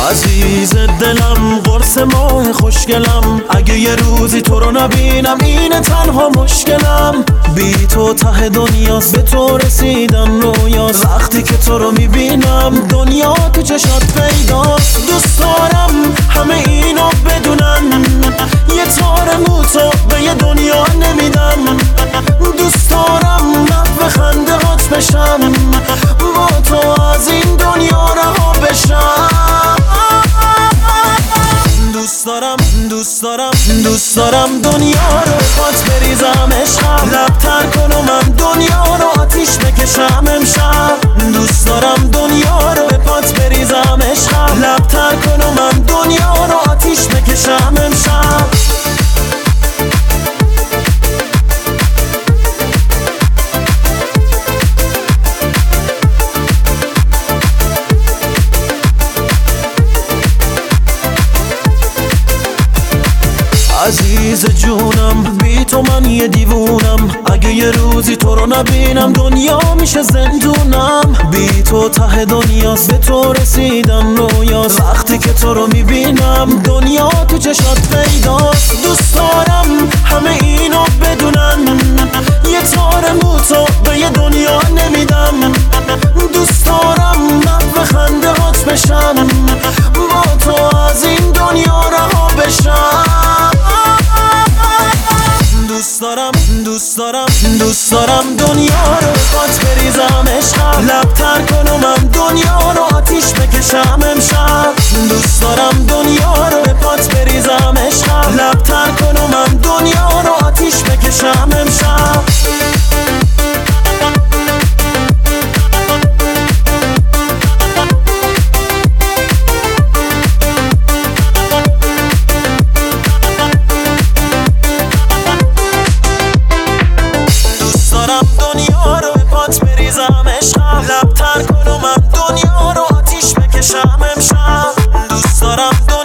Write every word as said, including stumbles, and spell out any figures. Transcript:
عزیز دلم، قرص ماه خوشگلم، اگه یه روزی تو رو نبینم اینه تنها مشکلم. بی تو ته دنیاست، به تو رسیدن رویاست، وقتی که تو رو میبینم دنیا تو چشات پیداست. دوست دارم همه اینو بدونن، یه تار موتو به یه دنیا نمیدم. دوست دارم محو خنده هات بشم، با تو از این دنیا رها بشم. دوست دارم دوست دارم دوست دارم دنیا رو پات بریزم عشقم، لبتر کن و من دنیا رو آتیش بکشم امشب. دوست دارم دنیا رو به پات بریزم عشقم، لبتر کن و من دنیا رو آتیش بکشم امشب. عزیز جونم، بی تو من یه دیوونم، اگه یه روزی تو رو نبینم دنیا میشه زندونم. بی تو ته دنیاست، به تو رسیدن رویاست، وقتی که تو رو میبینم دنیا تو چشات پیداست. دوست دارم همه اینو بدونن، یه تار موتو به یه دنیا نمیدم. دوست دارم محو خنده هات بشم، با تو از این دنیا رها بشم. دوست دارم دوست دارم دوست دارم دنیا رو پات بریزم عشقم، لبتر کن و من دنیا رو آتیش بکشم امشب. دوست دارم دنیا رو به پات بریزم عشقم، لبتر کن و من دنیا رو آتیش بکشم امشب. دنیا رو به پات بریزم عشقم، لبتر کن و من دنیا رو آتیش بکشم امشب. دوست دارم